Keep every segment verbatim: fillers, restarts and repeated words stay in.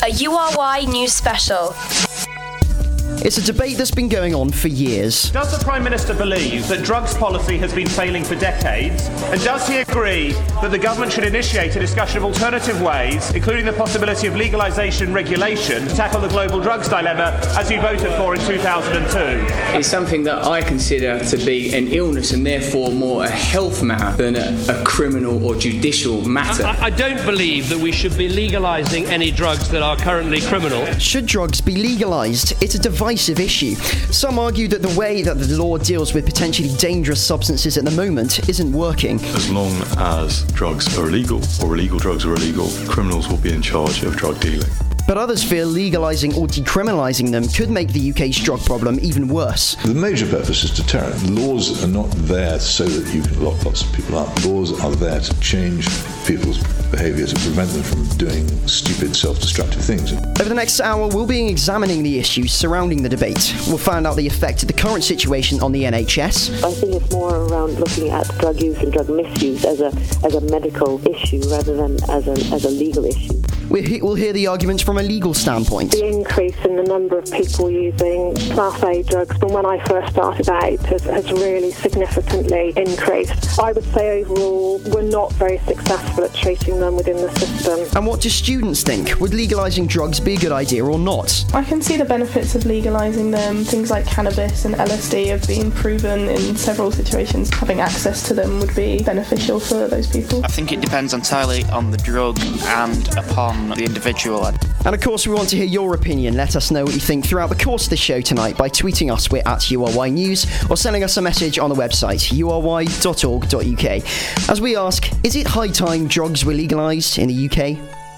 A U R Y News Special. It's a debate that's been going on for years. Does the Prime Minister believe that drugs policy has been failing for decades? And does he agree that the government should initiate a discussion of alternative ways, including the possibility of legalisation and regulation, to tackle the global drugs dilemma, as you voted for in two thousand two? It's something that I consider to be an illness and therefore more a health matter than a, a criminal or judicial matter. I, I don't believe that we should be legalising any drugs that are currently criminal. Should drugs be legalised? It's a divisive issue. Some argue that the way that the law deals with potentially dangerous substances at the moment isn't working. As long as drugs are illegal, or illegal drugs are illegal, criminals will be in charge of drug dealing. But others feel legalising or decriminalising them could make the U K's drug problem even worse. The major purpose is deterrent. Laws are not there so that you can lock lots of people up. Laws are there to change people's behaviours and prevent them from doing stupid, self-destructive things. Over the next hour, we'll be examining the issues surrounding the debate. We'll find out the effect of the current situation on the N H S. I think it's more around looking at drug use and drug misuse as a as a medical issue rather than as a as a legal issue. We'll hear the arguments from a legal standpoint. The increase in the number of people using Class A drugs from when I first started out has, has really significantly increased. I would say overall we're not very successful at treating them within the system. And what do students think? Would legalising drugs be a good idea or not? I can see the benefits of legalising them. Things like cannabis and L S D have been proven in several situations. Having access to them would be beneficial for those people. I think it depends entirely on the drug and upon the individual. And of course we want to hear your opinion. Let us know what you think throughout the course of the show tonight by tweeting us. We're at U R Y News or sending us a message on the website u r y dot org dot u k. As we ask, is it high time drugs were legalised in the U K?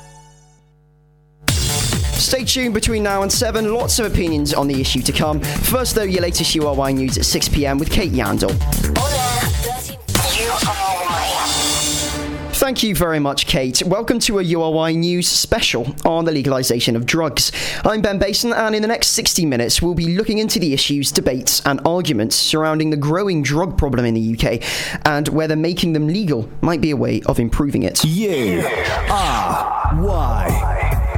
Stay tuned between now and seven. Lots of opinions on the issue to come. First though, your latest U R Y News at six p m with Kate Yandel. U R Y. Thank you very much, Kate. Welcome to a U R Y News special on the legalisation of drugs. I'm Ben Bason, and in the next sixty minutes, we'll be looking into the issues, debates and arguments surrounding the growing drug problem in the U K and whether making them legal might be a way of improving it. U R Y.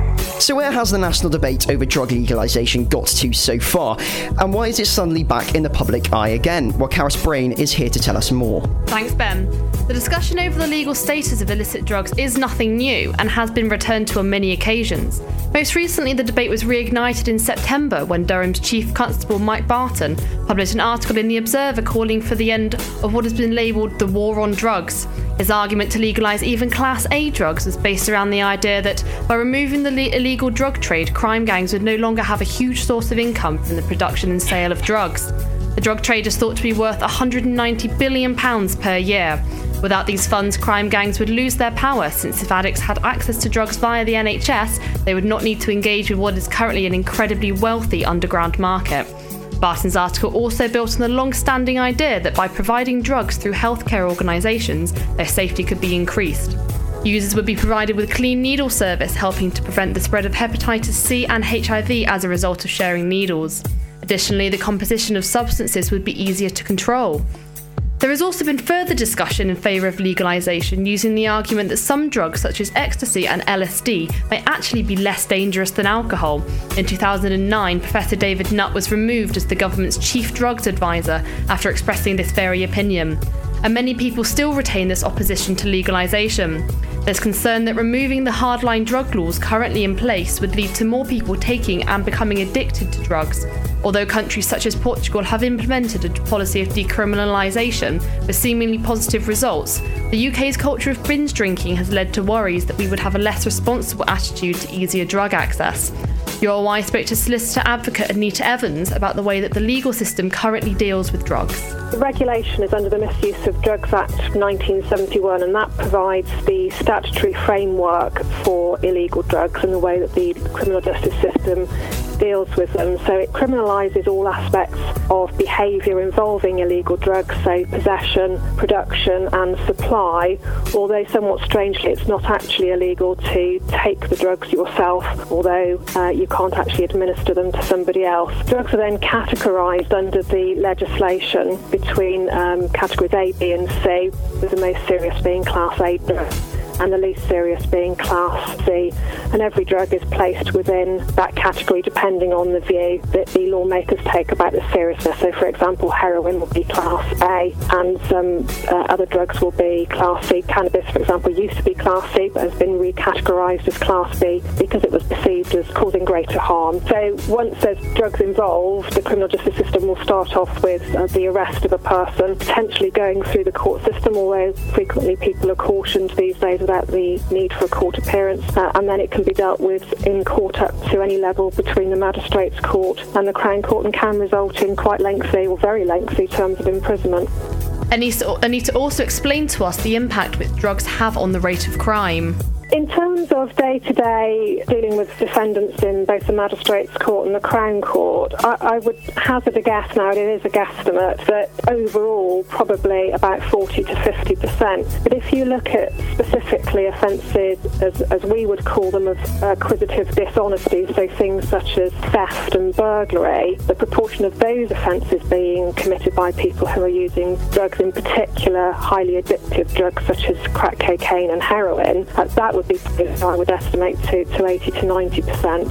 So where has the national debate over drug legalisation got to so far? And why is it suddenly back in the public eye again? Well, Karis Brain is here to tell us more. Thanks, Ben. The discussion over the legal status of illicit drugs is nothing new and has been returned to on many occasions. Most recently, the debate was reignited in September when Durham's Chief Constable Mike Barton published an article in The Observer calling for the end of what has been labelled the war on drugs. His argument to legalise even Class A drugs was based around the idea that by removing the le- illegal drug trade, crime gangs would no longer have a huge source of income from the production and sale of drugs. The drug trade is thought to be worth one hundred ninety billion pounds per year. Without these funds, crime gangs would lose their power, since if addicts had access to drugs via the N H S, they would not need to engage with what is currently an incredibly wealthy underground market. Barton's article also built on the long-standing idea that by providing drugs through healthcare organisations, their safety could be increased. Users would be provided with clean needle service, helping to prevent the spread of hepatitis C and H I V as a result of sharing needles. Additionally, the composition of substances would be easier to control. There has also been further discussion in favour of legalisation, using the argument that some drugs such as ecstasy and L S D may actually be less dangerous than alcohol. In two thousand nine, Professor David Nutt was removed as the government's chief drugs advisor after expressing this very opinion. And many people still retain this opposition to legalisation. There's concern that removing the hardline drug laws currently in place would lead to more people taking and becoming addicted to drugs. Although countries such as Portugal have implemented a policy of decriminalisation with seemingly positive results, the U K's culture of binge drinking has led to worries that we would have a less responsible attitude to easier drug access. U R Y spoke to solicitor advocate Anita Evans about the way that the legal system currently deals with drugs. The regulation is under the Misuse of Drugs Act nineteen seventy-one, and that provides the statutory framework for illegal drugs and the way that the criminal justice system deals with them. So it criminalises all aspects of behaviour involving illegal drugs, so possession, production and supply, although somewhat strangely it's not actually illegal to take the drugs yourself, although uh, you can't actually administer them to somebody else. Drugs are then categorised under the legislation between um, categories A, B and C, with the most serious being Class A drugs. and the least serious being Class C. And every drug is placed within that category depending on the view that the lawmakers take about the seriousness. So, for example, heroin will be Class A, and some uh, other drugs will be Class C. Cannabis, for example, used to be Class C, but has been recategorised as Class B because it was perceived as causing greater harm. So once there's drugs involved, the criminal justice system will start off with uh, the arrest of a person, potentially going through the court system, although frequently people are cautioned these days about the need for a court appearance, uh, and then it can be dealt with in court up to any level between the Magistrates' Court and the Crown Court, and can result in quite lengthy or very lengthy terms of imprisonment. Anita, Anita also explained to us the impact which drugs have on the rate of crime. In terms of day-to-day dealing with defendants in both the Magistrates' Court and the Crown Court, I, I would hazard a guess now, it is a guesstimate, that overall probably about forty to fifty percent. But if you look at specifically offences, as, as we would call them, of acquisitive dishonesty, so things such as theft and burglary, the proportion of those offences being committed by people who are using drugs, in particular highly addictive drugs such as crack cocaine and heroin, uh, that would be, I would estimate, to, to eighty to ninety percent.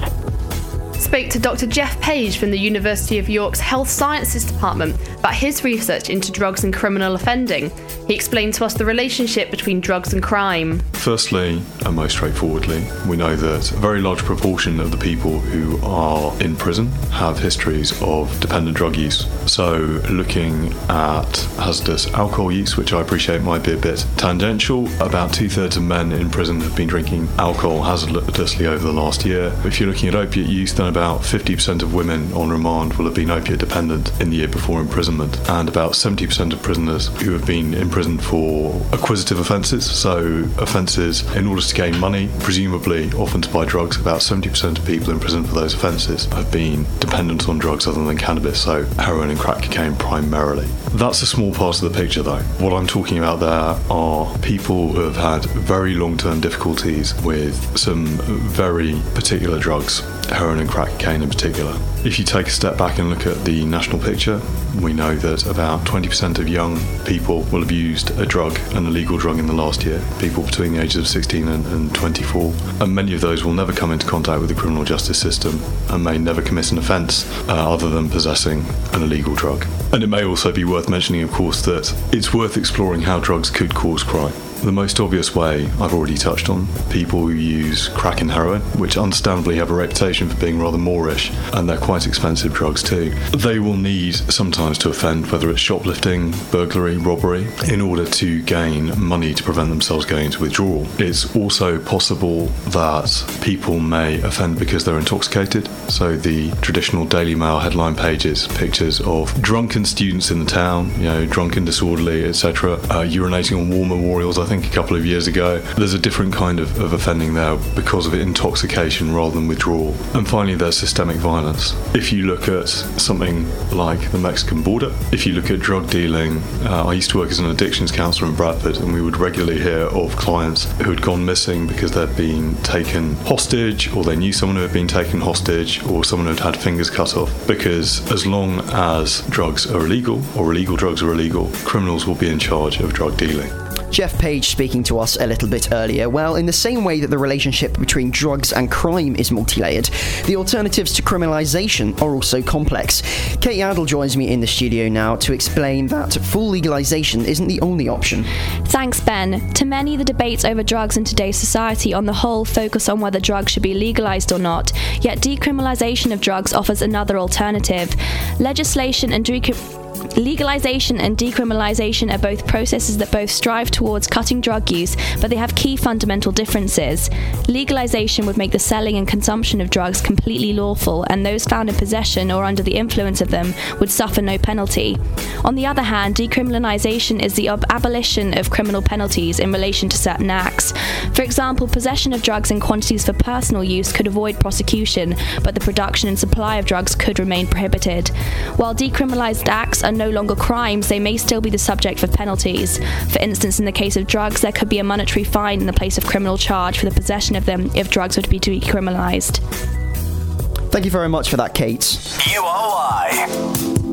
Spoke to Doctor Jeff Page from the University of York's Health Sciences Department about his research into drugs and criminal offending. He explained to us the relationship between drugs and crime. Firstly, and most straightforwardly, we know that a very large proportion of the people who are in prison have histories of dependent drug use. So looking at hazardous alcohol use, which I appreciate might be a bit tangential, about two-thirds of men in prison have been drinking alcohol hazardously over the last year. If you're looking at opiate use, then about fifty percent of women on remand will have been opiate dependent in the year before imprisonment, and about seventy percent of prisoners who have been imprisoned for acquisitive offences, so offences in order to gain money, presumably often to buy drugs. About seventy percent of people in prison for those offences have been dependent on drugs other than cannabis, so heroin and crack cocaine primarily. That's a small part of the picture though. What I'm talking about there are people who have had very long-term difficulties with some very particular drugs, heroin and crack cocaine in particular. If you take a step back and look at the national picture, we know that about twenty percent of young people will have used a drug, an illegal drug, in the last year, people between the ages of sixteen and, and twenty-four, and many of those will never come into contact with the criminal justice system and may never commit an offence uh, other than possessing an illegal drug. And it may also be worth mentioning, of course, that it's worth exploring how drugs could cause crime. The most obvious way I've already touched on, people who use crack and heroin, which understandably have a reputation for being rather moorish, and they're quite expensive drugs too. They will need sometimes to offend, whether it's shoplifting, burglary, robbery, in order to gain money to prevent themselves going into withdrawal. It's also possible that people may offend because they're intoxicated, so the traditional Daily Mail headline pages, pictures of drunken students in the town, you know, drunken, disorderly, et cetera, uh, urinating on war memorials, I think a couple of years ago. There's a different kind of, of offending there because of intoxication rather than withdrawal. And finally, there's systemic violence. If you look at something like the Mexican border, if you look at drug dealing, uh, I used to work as an addictions counsellor in Bradford, and we would regularly hear of clients who had gone missing because they'd been taken hostage, or they knew someone who had been taken hostage, or someone who had had fingers cut off. Because as long as drugs are illegal, or illegal drugs are illegal, criminals will be in charge of drug dealing. Jeff Page speaking to us a little bit earlier. Well, in the same way that the relationship between drugs and crime is multi-layered, the alternatives to criminalisation are also complex. Kate Yandel joins me in the studio now to explain that full legalisation isn't the only option. Thanks, Ben. To many, the debates over drugs in today's society on the whole focus on whether drugs should be legalised or not, yet decriminalisation of drugs offers another alternative. Legislation and decri- Legalisation and decriminalisation are both processes that both strive towards cutting drug use, but they have key fundamental differences. Legalisation would make the selling and consumption of drugs completely lawful, and those found in possession or under the influence of them would suffer no penalty. On the other hand, decriminalisation is the ab- abolition of criminal penalties in relation to certain acts. For example, possession of drugs in quantities for personal use could avoid prosecution, but the production and supply of drugs could remain prohibited. While decriminalised acts are no longer crimes, they may still be the subject of penalties. For instance, in the case of drugs, there could be a monetary fine in the place of criminal charge for the possession of them if drugs were to be decriminalised. Thank you very much for that, Kate. U O I.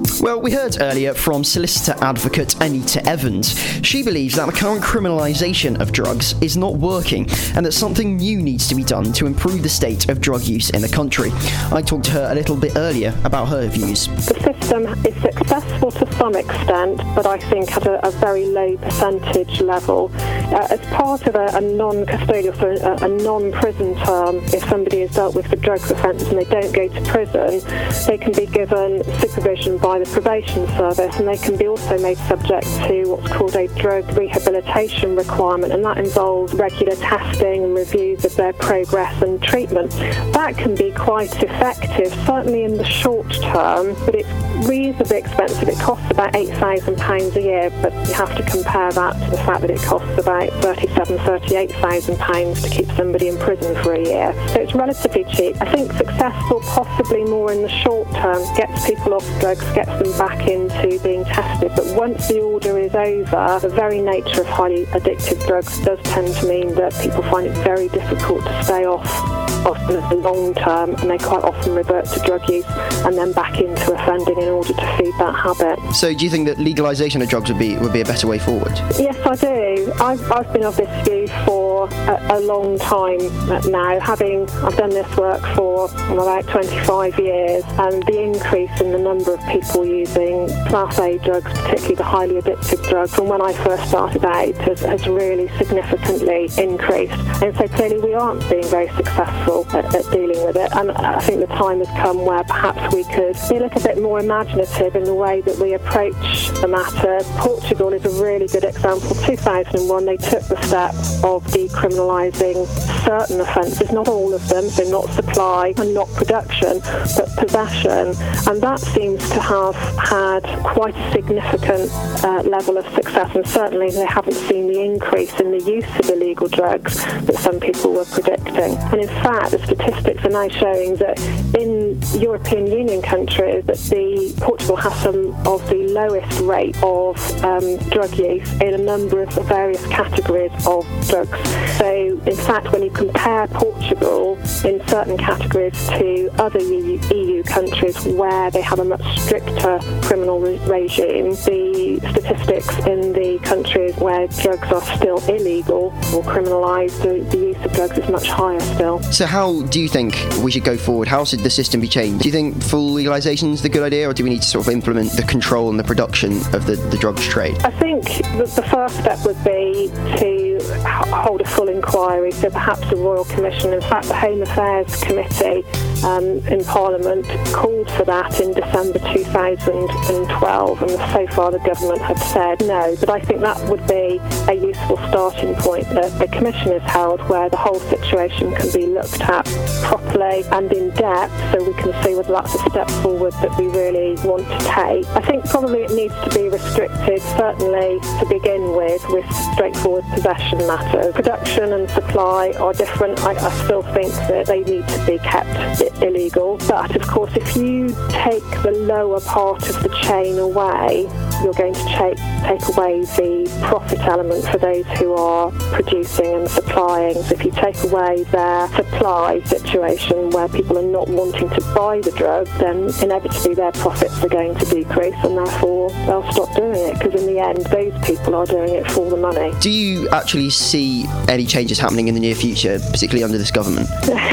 Well, we heard earlier from solicitor advocate Anita Evans. She believes that the current criminalisation of drugs is not working and that something new needs to be done to improve the state of drug use in the country. I talked to her a little bit earlier about her views. The system is successful to some extent, but I think at a, a very low percentage level. Uh, as part of a, a non-custodial, so a, a non-prison term, if somebody is dealt with for drugs offence and they don't go to prison, they can be given supervision by the probation service, and they can be also made subject to what's called a drug rehabilitation requirement, and that involves regular testing and reviews of their progress and treatment. That can be quite effective, certainly in the short term, but it's reasonably expensive. It costs about eight thousand pounds a year, but you have to compare that to the fact that it costs about thirty-seven, thirty-eight thousand pounds to keep somebody in prison for a year. So it's relatively cheap. I think successful, possibly more in the short term, gets people off drugs, gets them back into being tested. But once the order is over, the very nature of highly addictive drugs does tend to mean that people find it very difficult to stay off often in the long term, and they quite often revert to drug use and then back into offending in order to feed that habit. So do you think that legalisation of drugs would be would be a better way forward? Yes, I do. I've, I've been of this view for a, a long time now, having I've done this work for about twenty-five years, and the increase in the number of people using Class A drugs, particularly the highly addictive drugs, from when I first started out has, has really significantly increased. And so clearly we aren't being very successful At, at dealing with it, and I think the time has come where perhaps we could be a little bit more imaginative in the way that we approach the matter. Portugal is a really good example. two thousand one, they took the step of decriminalising certain offences, not all of them, so not supply and not production, but possession, and that seems to have had quite a significant uh, level of success, and certainly they haven't seen the increase in the use of illegal drugs that some people were predicting. And in fact, the statistics are now showing that in European Union countries that the Portugal has some of the lowest rate of um, drug use in a number of various categories of drugs. So in fact, when you compare Portugal in certain categories to other E U countries where they have a much stricter criminal re- regime, the statistics in the countries where drugs are still illegal or criminalised, the, the use of drugs is much higher still. So how do you think we should go forward? How should the system be changed? Do you think full legalisation is the good idea, or do we need to sort of implement the control and the production of the, the drugs trade? I think that the first step would be to hold a full inquiry, so perhaps a Royal Commission. In fact, the Home Affairs Committee um, in Parliament called for that in December two thousand twelve, and so far the government have said no. But I think that would be a useful starting point, that a commission is held where the whole situation can be looked at properly and in depth, so we can see whether that's a step forward that we really want to take. I think probably it needs to be restricted, certainly to begin with, with straightforward possession matters. Production and supply are different. I, I still think that they need to be kept I- illegal. But of course, if you take the lower part of the chain away, you're going to take, take away the profit element for those who are producing and supplying. So if you take away their supply situation where people are not wanting to buy the drug, then inevitably their profits are going to decrease, and therefore they'll stop doing it, because in the end those people are doing it for the money. Do you actually see any changes happening in the near future, particularly under this government?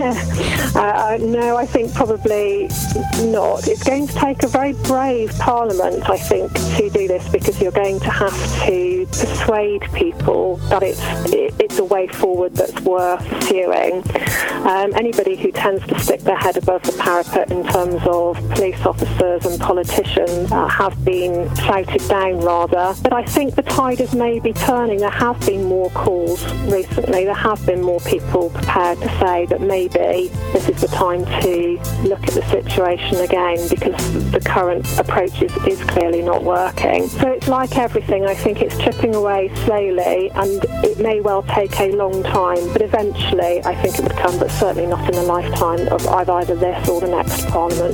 uh, no, I think probably not. It's going to take a very brave Parliament, I think, to do this, because you're going to have to persuade people that it's it, it's a way forward that's worth pursuing. Um, anybody who tends to stick their head above the parapet in terms of police officers and politicians uh, have been shouted down rather. But I think the tide is maybe turning. There have been more calls recently. There have been more people prepared to say that maybe this is the time to look at the situation again, because the current approach is, is clearly not working. So it's like everything. I think it's chipping away slowly, and it may well take a long time, but eventually I think it would come, but certainly not in the lifetime of either this or the next Parliament.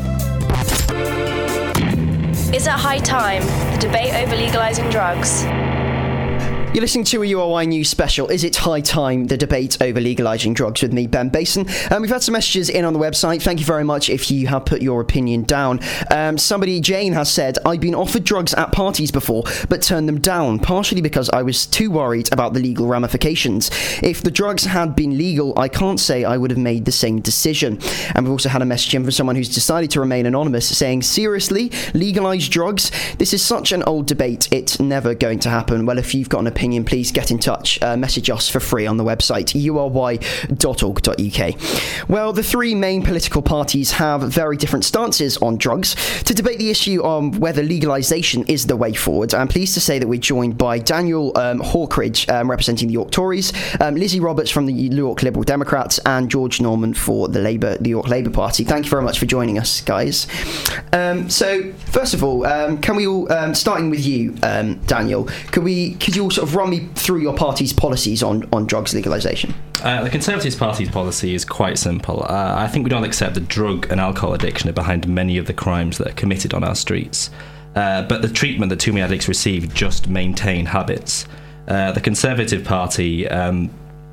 Is it high time? The debate over legalising drugs. You're listening to a U R Y News special. Is it high time? The debate over legalising drugs with me, Ben Bason. Um, we've had some messages in on the website. Thank you very much if you have put your opinion down. Um, somebody, Jane, has said, I've been offered drugs at parties before, but turned them down, partially because I was too worried about the legal ramifications. If the drugs had been legal, I can't say I would have made the same decision. And we've also had a message in from someone who's decided to remain anonymous, saying, seriously, legalise drugs? This is such an old debate, it's never going to happen. Well, if you've got an opinion, please get in touch. Uh, message us for free on the website, u r y dot org dot u k. Well, the three main political parties have very different stances on drugs. To debate the issue on whether legalisation is the way forward, I'm pleased to say that we're joined by Daniel um, Hawkridge, um, representing the York Tories, um, Lizzie Roberts from the York Liberal Democrats, and George Norman for the Labour, the York Labour Party. Thank you very much for joining us, guys. Um, so, first of all, um, can we all, um, starting with you, um, Daniel, could we, could you all sort of run me through your party's policies on, on drugs legalisation? Uh, the Conservative Party's policy is quite simple. Uh, I think we don't accept that drug and alcohol addiction are behind many of the crimes that are committed on our streets. Uh, but the treatment that too many addicts receive just maintain habits. Uh, the Conservative Party um,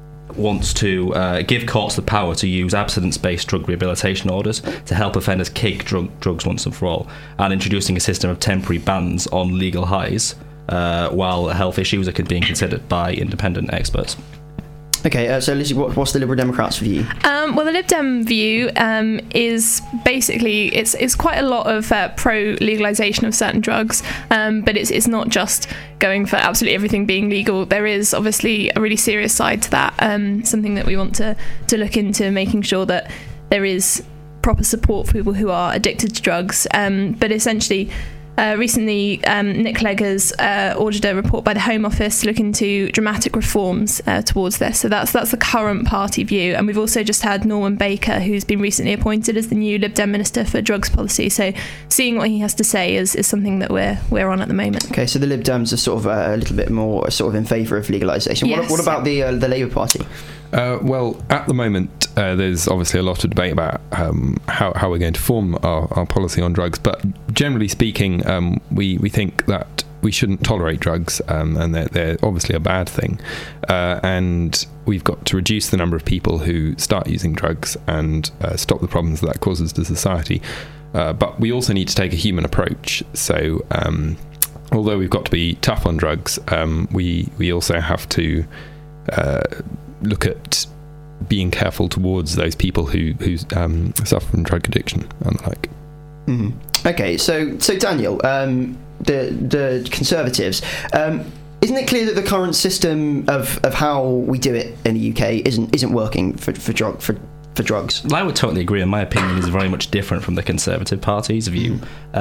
wants to uh, give courts the power to use abstinence-based drug rehabilitation orders to help offenders kick drug, drugs once and for all, and introducing a system of temporary bans on legal highs uh, while health issues are being considered by independent experts. Okay, uh, so Lizzie, what, what's the Liberal Democrats' view? Um, well, the Lib Dem view um, is basically it's it's quite a lot of uh, pro legalisation of certain drugs, um, but it's it's not just going for absolutely everything being legal. There is obviously a really serious side to that. Um, something that we want to to look into, making sure that there is proper support for people who are addicted to drugs. Um, but essentially. Uh, recently, um, Nick Cleggers uh, ordered a report by the Home Office to look into dramatic reforms uh, towards this. So that's that's the current party view. And we've also just had Norman Baker, who's been recently appointed as the new Lib Dem Minister for Drugs Policy. So seeing what he has to say is, is something that we're we're on at the moment. Okay, so the Lib Dems are sort of uh, a little bit more sort of in favour of legalisation. Yes. What, what about the uh, the Labour Party? Uh, well, at the moment, uh, there's obviously a lot of debate about um, how, how we're going to form our, our policy on drugs. But generally speaking, um, we, we think that we shouldn't tolerate drugs, um, and they're, they're obviously a bad thing. Uh, and we've got to reduce the number of people who start using drugs and uh, stop the problems that, that causes to society. Uh, but we also need to take a human approach. So um, although we've got to be tough on drugs, um, we, we also have to... Uh, look at being careful towards those people who who um, suffer from drug addiction and the like. Mm-hmm. Okay, so so Daniel, um, the the Conservatives, um, isn't it clear that the current system of, of how we do it in the U K isn't isn't working for for drug for for drugs? Well, I would totally agree, and my opinion is very much different from the Conservative Party's view.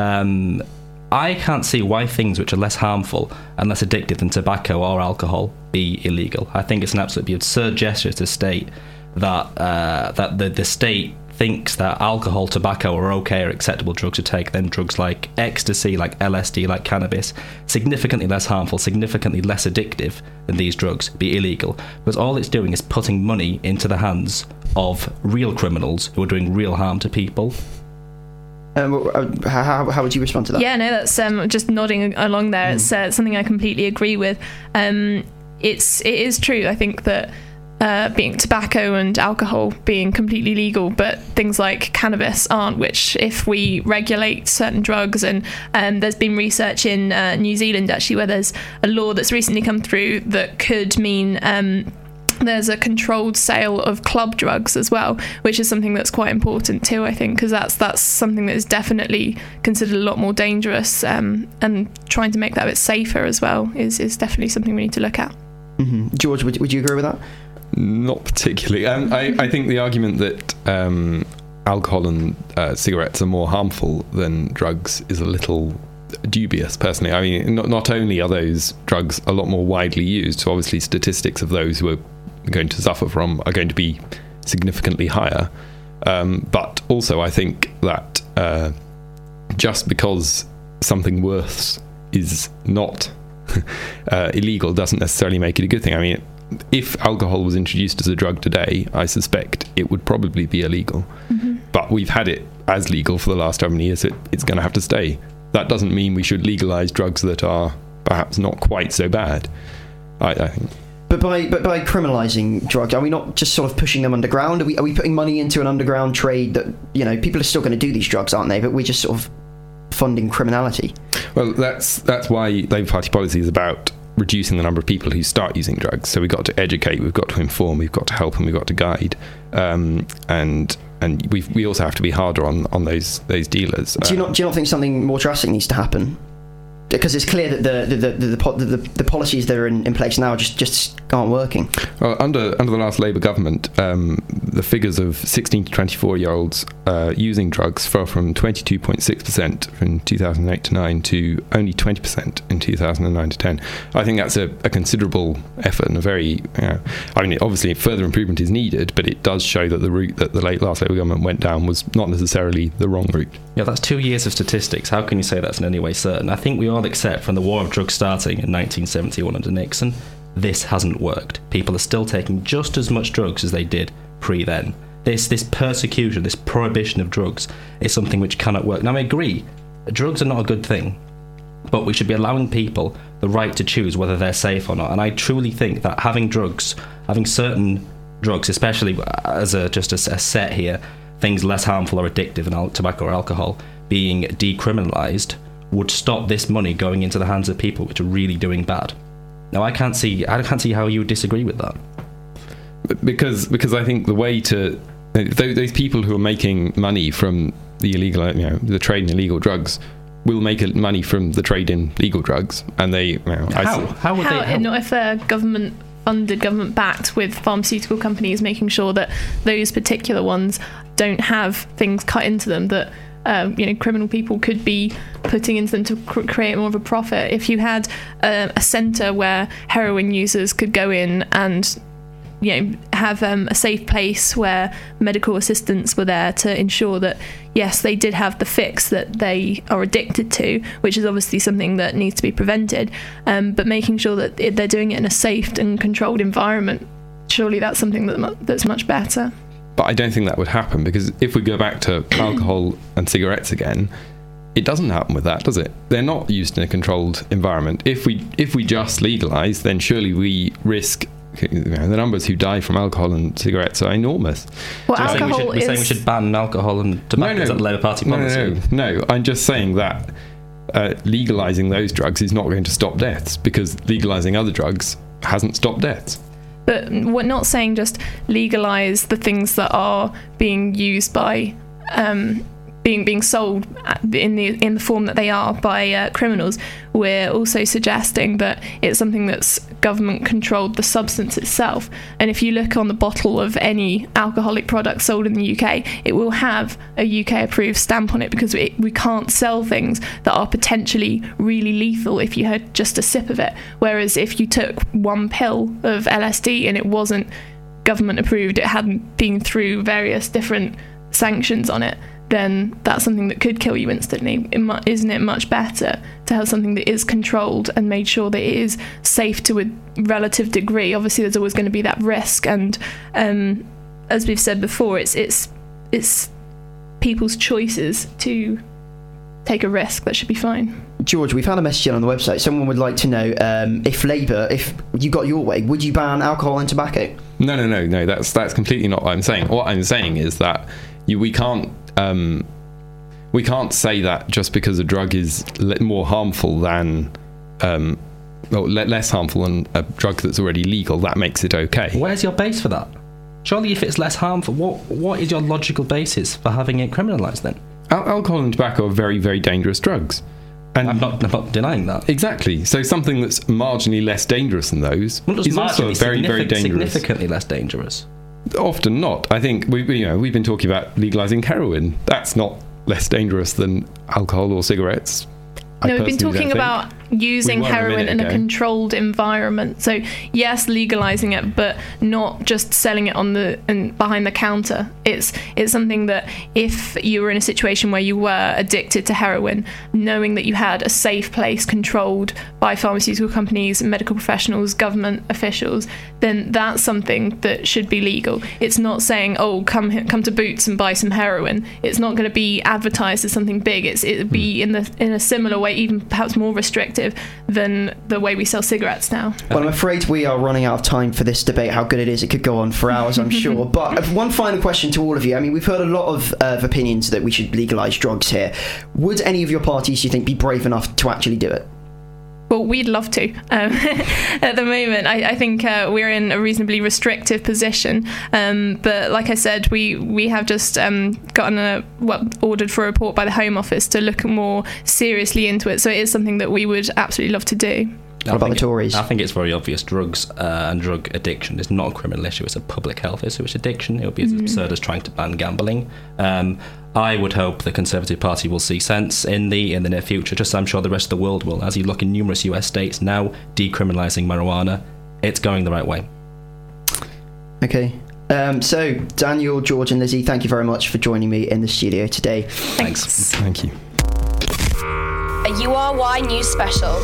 Um, I can't see why things which are less harmful and less addictive than tobacco or alcohol be illegal. I think it's an absolutely absurd gesture to state that uh, that the, the state thinks that alcohol, tobacco are okay or acceptable drugs to take than drugs like ecstasy, like L S D, like cannabis, significantly less harmful, significantly less addictive than these drugs, be illegal. Because all it's doing is putting money into the hands of real criminals who are doing real harm to people. Um, how, how would you respond to that? Yeah, no, that's um, just nodding along there. Mm. It's uh, something I completely agree with. Um, it's it is true. I think that uh, being tobacco and alcohol being completely legal, but things like cannabis aren't. Which, if we regulate certain drugs, and um, there's been research in uh, New Zealand actually, where there's a law that's recently come through that could mean. Um, There's a controlled sale of club drugs as well, which is something that's quite important too, I think, because that's that's something that is definitely considered a lot more dangerous, um, and trying to make that a bit safer as well is, is definitely something we need to look at. Mm-hmm. George, would, would you agree with that? Not particularly. Um, I, I think the argument that um, alcohol and uh, cigarettes are more harmful than drugs is a little dubious, personally. I mean, not, not only are those drugs a lot more widely used, so obviously statistics of those who are going to suffer from are going to be significantly higher, um, but also I think that uh, just because something worse is not uh, illegal doesn't necessarily make it a good thing. I mean, if alcohol was introduced as a drug today, I suspect it would probably be illegal. Mm-hmm. But we've had it as legal for the last how many years, it, it's going to have to stay. That doesn't mean we should legalise drugs that are perhaps not quite so bad. I, I think. But by but by criminalising drugs, are we not just sort of pushing them underground? Are we are we putting money into an underground trade that, you know, people are still going to do these drugs, aren't they? But we're just sort of funding criminality. Well, that's that's why Labour Party policy is about reducing the number of people who start using drugs. So we've got to educate, we've got to inform, we've got to help, and we've got to guide. Um, and and we we also have to be harder on, on those those dealers. Do you not do you not think something more drastic needs to happen? Because it's clear that the the, the, the, the, the policies that are in, in place now just, just aren't working. Well, under under the last Labour government, um, the figures of sixteen to twenty-four year olds uh, using drugs fell from twenty-two point six percent from two thousand eight to nine to only twenty percent in two thousand nine to ten. I think that's a, a considerable effort and a very, you know, I mean, obviously further improvement is needed, but it does show that the route that the late last Labour government went down was not necessarily the wrong route. Yeah, that's two years of statistics. How can you say that's in any way certain? I think we all accept from the war of drugs starting in nineteen seventy-one under Nixon, this hasn't worked. People are still taking just as much drugs as they did pre-then. This this persecution, this prohibition of drugs is something which cannot work. Now, I agree, drugs are not a good thing, but we should be allowing people the right to choose whether they're safe or not. And I truly think that having drugs, having certain drugs, especially as a just a, a set here, things less harmful or addictive than al- tobacco or alcohol, being decriminalised would stop this money going into the hands of people which are really doing bad. Now, I can't see I can't see how you would disagree with that. Because because I think the way to those people who are making money from the illegal, you know, the trade in illegal drugs, will make money from the trade in legal drugs, and they. You know, how? I, how would how, they? Help? Not if they're government funded, government backed, with pharmaceutical companies making sure that those particular ones don't have things cut into them that. Um, you know, criminal people could be putting into them to cr- create more of a profit. If you had uh, a centre where heroin users could go in and, you know, have um, a safe place where medical assistants were there to ensure that, yes, they did have the fix that they are addicted to, which is obviously something that needs to be prevented, um, but making sure that they're doing it in a safe and controlled environment, surely that's something that mu- that's much better. But I don't think that would happen, because if we go back to alcohol and cigarettes again, it doesn't happen with that, does it? They're not used in a controlled environment. If we if we just legalise, then surely we risk, you know, the numbers who die from alcohol and cigarettes are enormous. Well, so alcohol we're, saying we should, we're saying we should ban alcohol and tobacco. No, no, is that the Labour Party policy? No, no, no. I'm just saying that uh, legalising those drugs is not going to stop deaths, because legalising other drugs hasn't stopped deaths. But we're not saying just legalise the things that are being used by, um, being being sold in the in the form that they are by uh, criminals. We're also suggesting that it's something that's government controlled, the substance itself. And if you look on the bottle of any alcoholic product sold in the U K, it will have a U K approved stamp on it, because it, we can't sell things that are potentially really lethal if you had just a sip of it. Whereas if you took one pill of L S D and it wasn't government approved, it hadn't been through various different sanctions on it, then that's something that could kill you instantly. It mu- isn't it much better to have something that is controlled and made sure that it is safe to a relative degree? Obviously, there's always going to be that risk, and um, as we've said before, it's it's it's people's choices to take a risk. That should be fine. George, we've had a message in on the website. Someone would like to know um, if Labour, if you got your way, would you ban alcohol and tobacco? No, no, no, no. That's that's completely not what I'm saying. What I'm saying is that you, we can't. Um, we can't say that just because a drug is le- more harmful than, um, well, le- less harmful than a drug that's already legal, that makes it okay. Where's your base for that? Surely, if it's less harmful, what what is your logical basis for having it criminalised then? Al- alcohol and tobacco are very, very dangerous drugs. And I'm not, I'm not denying that. Exactly. So something that's marginally less dangerous than those well, is also very, very dangerous. Significantly less dangerous. Often not. I think we, you know, we've been talking about legalising heroin. That's not less dangerous than alcohol or cigarettes. No, we've been talking about using heroin in a controlled environment. So yes, legalizing it, but not just selling it on the and behind the counter. It's it's something that if you were in a situation where you were addicted to heroin, knowing that you had a safe place controlled by pharmaceutical companies, medical professionals, government officials, then that's something that should be legal. It's not saying, oh, come come to Boots and buy some heroin. It's not going to be advertised as something big. It's it would be in the in a similar way way even perhaps more restrictive than the way we sell cigarettes now. Well, I'm afraid we are running out of time for this debate. How good it is, it could go on for hours, I'm sure. But one final question to all of you. I mean, we've heard a lot of, uh, of opinions that we should legalise drugs here. Would any of your parties, do you think, be brave enough to actually do it? Well, we'd love to. Um, at the moment, I, I think uh, we're in a reasonably restrictive position. Um, but like I said, we we have just um, gotten a well ordered for a report by the Home Office to look more seriously into it. So it is something that we would absolutely love to do. What about the Tories? I think it's very obvious. Drugs uh, and drug addiction is not a criminal issue. It's a public health issue. It's addiction. It would be as mm. absurd as trying to ban gambling. Um, I would hope the Conservative Party will see sense in the in the near future, just as I'm sure the rest of the world will. As you look in numerous U S states now decriminalising marijuana, it's going the right way. Okay. Um, so, Daniel, George and Lizzie, thank you very much for joining me in the studio today. Thanks. Thank you. A U R Y News Special.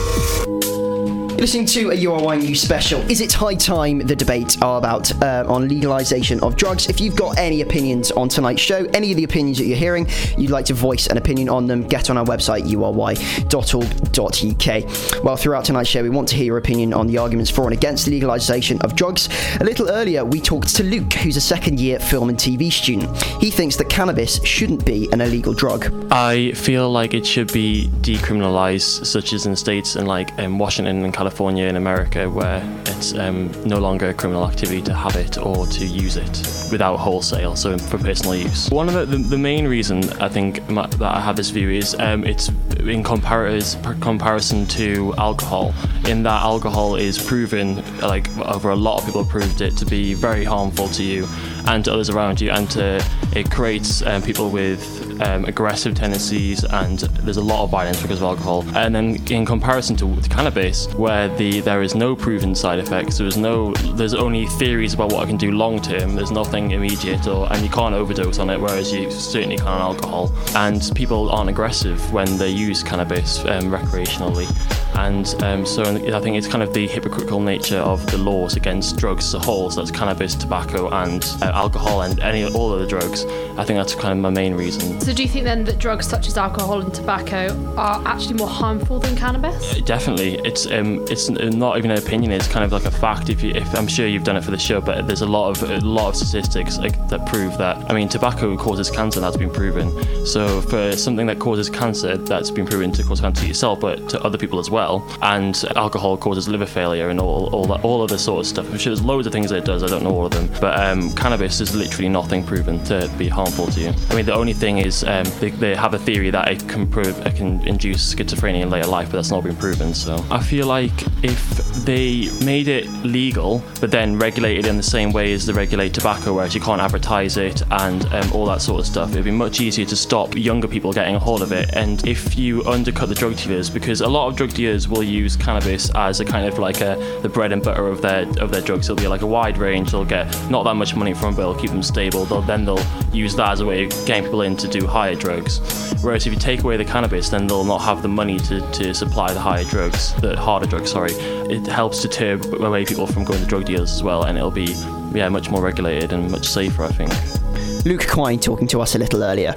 You're listening to a U R Y News Special. Is it high time the debate are about uh, on legalisation of drugs? If you've got any opinions on tonight's show, any of the opinions that you're hearing, you'd like to voice an opinion on them, get on our website, u r y dot org dot u k. Well, throughout tonight's show, we want to hear your opinion on the arguments for and against legalisation of drugs. A little earlier, we talked to Luke, who's a second-year film and T V student. He thinks that cannabis shouldn't be an illegal drug. I feel like it should be decriminalised, such as in states and like in Washington and California. California in America, where it's um, no longer a criminal activity to have it or to use it without wholesale, so for personal use. One of the, the, the main reason I think my, that I have this view is um, it's in compar- comparison to alcohol, in that alcohol is proven, like over a lot of people have proved it, to be very harmful to you and to others around you, and to, it creates um, people with um, aggressive tendencies, and there's a lot of violence because of alcohol. And then in comparison to, to cannabis, where the there is no proven side effects, there's no there's only theories about what it can do long term, there's nothing immediate, or and you can't overdose on it, whereas you certainly can on alcohol. And people aren't aggressive when they use cannabis um, recreationally. And um, so I think it's kind of the hypocritical nature of the laws against drugs as a whole, so that's cannabis, tobacco and uh, alcohol and any all other drugs. I think that's kind of my main reason. So do you think then that drugs such as alcohol and tobacco are actually more harmful than cannabis? Uh, definitely. It's um, it's not even an opinion, it's kind of like a fact. If you, if I'm sure you've done it for the show, but there's a lot of a lot of statistics like, that prove that. I mean, tobacco causes cancer, that's been proven. So for something that causes cancer, that's been proven to cause cancer to yourself, but to other people as well. And alcohol causes liver failure and all all that, all of this sort of stuff. I'm sure there's loads of things that it does, I don't know all of them. But um, cannabis is literally nothing proven to be harmful to you. I mean, the only thing is um, they, they have a theory that it can prove it can induce schizophrenia in later life, but that's not been proven. So I feel like if they made it legal, but then regulated in the same way as they regulate tobacco, whereas you can't advertise it and um, all that sort of stuff, it'd be much easier to stop younger people getting a hold of it. And if you undercut the drug dealers, because a lot of drug dealers will use cannabis as a kind of like a the bread and butter of their of their drugs. It'll be like a wide range. They'll get not that much money from it, but it'll keep them stable. They'll then they'll use that as a way of getting people in to do higher drugs. Whereas if you take away the cannabis, then they'll not have the money to, to supply the higher drugs, the harder drugs. Sorry, it helps deter away people from going to drug dealers as well, and it'll be yeah much more regulated and much safer, I think. Luke Quine talking to us a little earlier.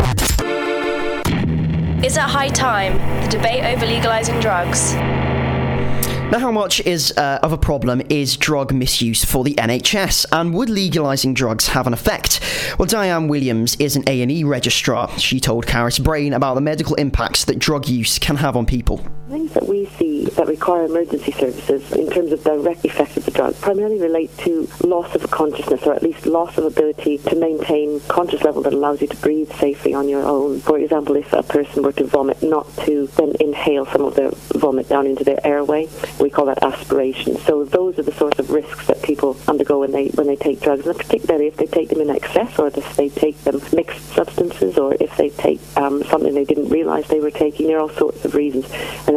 Is it high time? The debate over legalising drugs. Now, how much is uh, of a problem is drug misuse for the N H S, and would legalising drugs have an effect? Well, Diane Williams is an A and E registrar. She told Caris Brain about the medical impacts that drug use can have on people. Things that we see that require emergency services in terms of direct effects of the drug primarily relate to loss of consciousness, or at least loss of ability to maintain conscious level that allows you to breathe safely on your own. For example, if a person were to vomit, not to then inhale some of their vomit down into their airway. We call that aspiration. So those are the sorts of risks that people undergo when they when they take drugs, and particularly if they take them in excess, or if they take them mixed substances, or if they take um, something they didn't realise they were taking. There are all sorts of reasons. And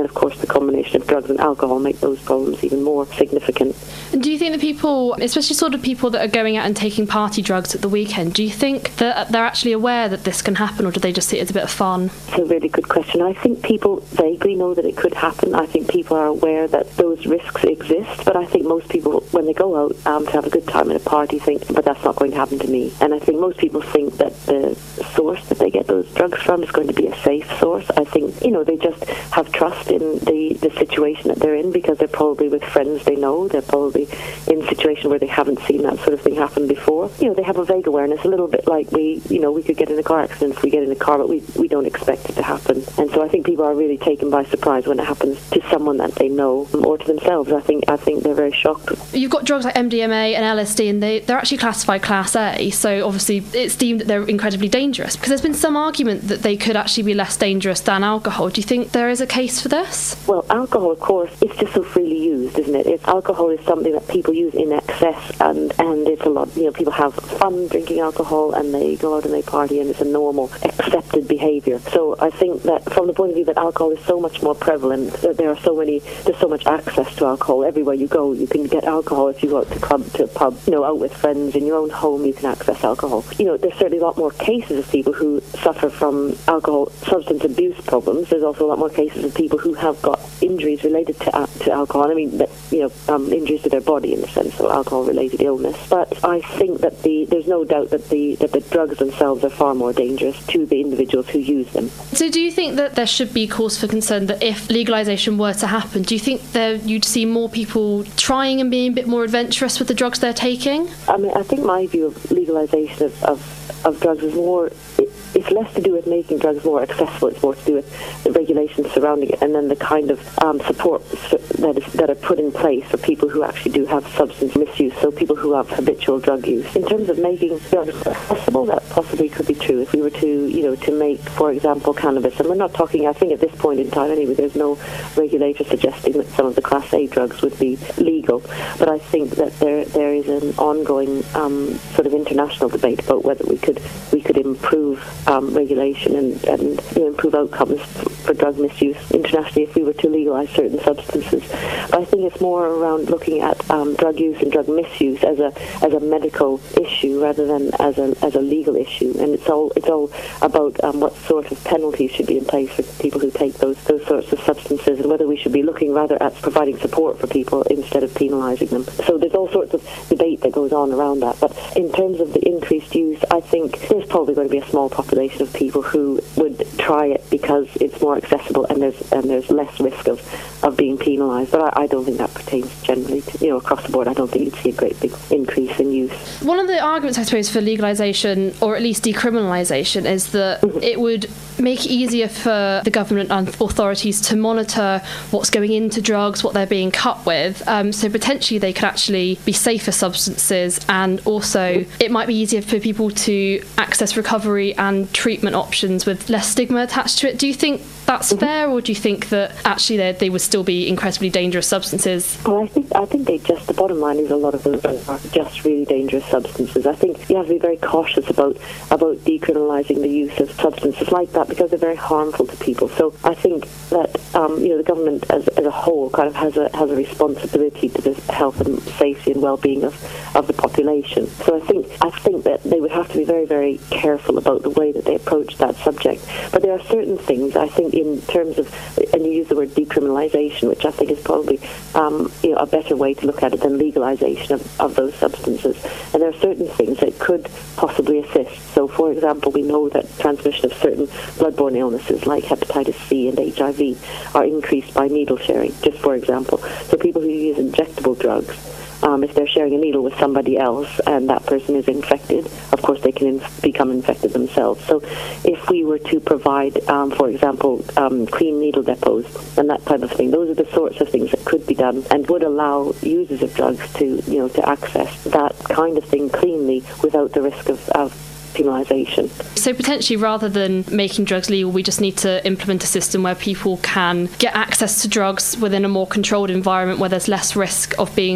then, of course, the combination of drugs and alcohol make those problems even more significant. And do you think that people, especially sort of people that are going out and taking party drugs at the weekend, do you think that they're actually aware that this can happen, or do they just see it as a bit of fun? It's a really good question. I think people vaguely know that it could happen. I think people are aware that those risks exist, but I think most people, when they go out um, to have a good time at a party, think, but that's not going to happen to me. And I think most people think that the source that they get those drugs from is going to be a safe source. I think, you know, they just have trust in the, the situation that they're in, because they're probably with friends they know. They're probably in a situation where they haven't seen that sort of thing happen before. You know, they have a vague awareness, a little bit like we, you know, we could get in a car accident if we get in a car, but we, we don't expect it to happen. And so I think people are really taken by surprise when it happens to someone that they know or to themselves. I think I think they're very shocked. You've got drugs like M D M A and L S D, and they, they're actually classified Class A, so obviously it's deemed that they're incredibly dangerous, because there's been some argument that they could actually be less dangerous than alcohol. Do you think there is a case for this? Well, alcohol, of course, it's just so freely used, isn't it? It's, alcohol is something that people use in excess, and, and it's a lot, you know, people have fun drinking alcohol, and they go out and they party, and it's a normal, accepted behaviour. So I think that from the point of view that alcohol is so much more prevalent, that there are so many, there's so much access to alcohol. Everywhere you go, you can get alcohol. If you go out to club, to a pub, you know, out with friends, in your own home, you can access alcohol. You know, there's certainly a lot more cases of people who suffer from alcohol substance abuse problems. There's also a lot more cases of people who have got injuries related to uh, to alcohol. I mean, you know, um, injuries to their body in the sense of alcohol-related illness. But I think that the there's no doubt that the that the drugs themselves are far more dangerous to the individuals who use them. So do you think that there should be cause for concern that if legalisation were to happen, do you think there you'd see more people trying and being a bit more adventurous with the drugs they're taking? I mean, I think my view of legalisation of, of, of drugs is more, it, it's less to do with making drugs more accessible, it's more to do with the regulations surrounding it, and then the kind of um, support that, is, that are put in place for people who actually do have substance misuse, so people who have habitual drug use. In terms of making drugs accessible, that possibly could be true. If we were to, you know, to make, for example, cannabis, and we're not talking, I think at this point in time anyway, there's no regulator suggesting that some of the Class A drugs would be legal, but I think that there there is an ongoing um, sort of international debate about whether we could we could improve um, regulation and, and you know, improve outcomes for drug misuse internationally if we were to legalise certain substances. But I think it's more around looking at um, drug use and drug misuse as a as a medical issue rather than as a as a legal issue, and it's all it's all about um, what sort of penalties should be in place for people who take those those sorts of substances, and whether we should be looking rather at providing support for people instead of penalising them. So there's all sorts of debate that goes on around that. But in terms of the increased use, I think there's probably going to be a small population of people who would try it because it's more accessible and there's and there's less risk of, of being penalised. But I, I don't think that pertains generally to, you know, across the board. I don't think you'd see a great big increase in use. One of the arguments, I suppose, for legalisation, or at least decriminalisation, is that mm-hmm. it would make it easier for the government and authorities to monitor what's going into drugs, what they're being cut with. Um, so potentially they could actually be safer substances, and also it might be easier for people to access recovery and treatment options with less stigma attached to it. Do you think that's mm-hmm. fair, or do you think that actually they, they would still be incredibly dangerous substances? Well, I think I think they just, the bottom line is a lot of those are just really dangerous substances. I think you have to be very cautious about about decriminalising the use of substances like that because they're very harmful to people. So I think that um, you know, the government as, as a whole kind of has a has a responsibility to the health and safety and well-being of, of the population. So I think I think that they would have to be very, very careful about the way that they approach that subject. But there are certain things, I think, in terms of, and you use the word decriminalisation, which I think is probably um, you know, a better way to look at it than legalisation of, of those substances. And there are certain things that could possibly assist. So, for example, we know that transmission of certain bloodborne illnesses like hepatitis C and H I V are increased by needle sharing, just for example. So people who use injectable drugs, Um, if they're sharing a needle with somebody else and that person is infected, of course they can inf- become infected themselves. So if we were to provide, um, for example, um, clean needle depots and that type of thing, those are the sorts of things that could be done and would allow users of drugs to, you know, to access that kind of thing cleanly without the risk of, of penalisation. So potentially, rather than making drugs legal, we just need to implement a system where people can get access to drugs within a more controlled environment where there's less risk of being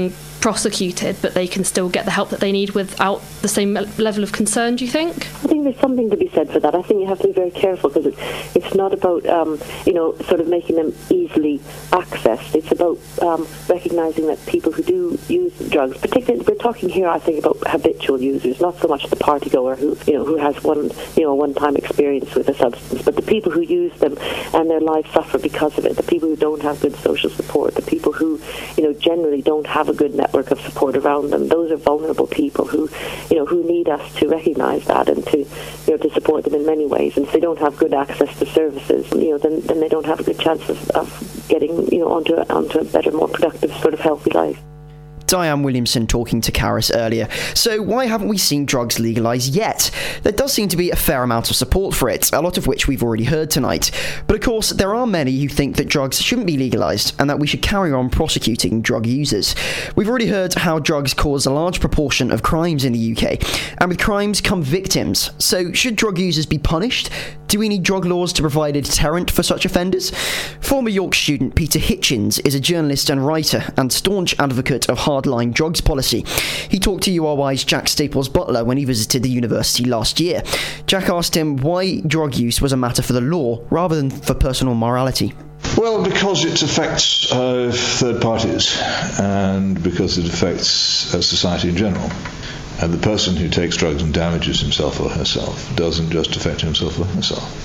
prosecuted, but they can still get the help that they need without the same level of concern, do you think? I think there's something to be said for that. I think you have to be very careful because it, it's not about, um, you know, sort of making them easily accessed. It's about um, recognising that people who do use drugs, particularly, we're talking here, I think, about habitual users, not so much the party goer who, you know, who has one, you know, one-time experience with a substance, but the people who use them and their lives suffer because of it, the people who don't have good social support, the people who, you know, generally don't have a good network of support around them. Those are vulnerable people who, you know, who need us to recognise that and to, you know, to support them in many ways. And if they don't have good access to services, you know, then, then they don't have a good chance of, of getting, you know, onto a, onto a better, more productive, sort of healthy life. Diane Williamson talking to Karis earlier. So why haven't we seen drugs legalised yet? There does seem to be a fair amount of support for it, a lot of which we've already heard tonight. But of course, there are many who think that drugs shouldn't be legalised and that we should carry on prosecuting drug users. We've already heard how drugs cause a large proportion of crimes in the U K, and with crimes come victims. So should drug users be punished? Do we need drug laws to provide a deterrent for such offenders? Former York student Peter Hitchens is a journalist and writer and staunch advocate of hardline drugs policy. He talked to U R Y's Jack Staples-Butler when he visited the university last year. Jack asked him why drug use was a matter for the law rather than for personal morality. Well, because it affects uh, third parties and because it affects uh, society in general. And the person who takes drugs and damages himself or herself doesn't just affect himself or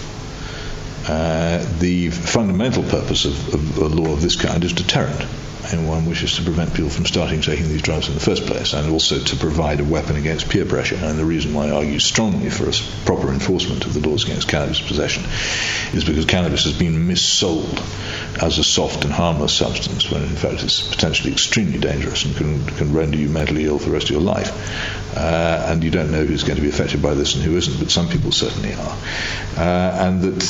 herself. Uh, the fundamental purpose of, of a law of this kind is deterrent. And one wishes to prevent people from starting taking these drugs in the first place, and also to provide a weapon against peer pressure. And the reason why I argue strongly for a proper enforcement of the laws against cannabis possession is because cannabis has been missold as a soft and harmless substance, when in fact it's potentially extremely dangerous and can, can render you mentally ill for the rest of your life. Uh, and you don't know who's going to be affected by this and who isn't, but some people certainly are. Uh, and that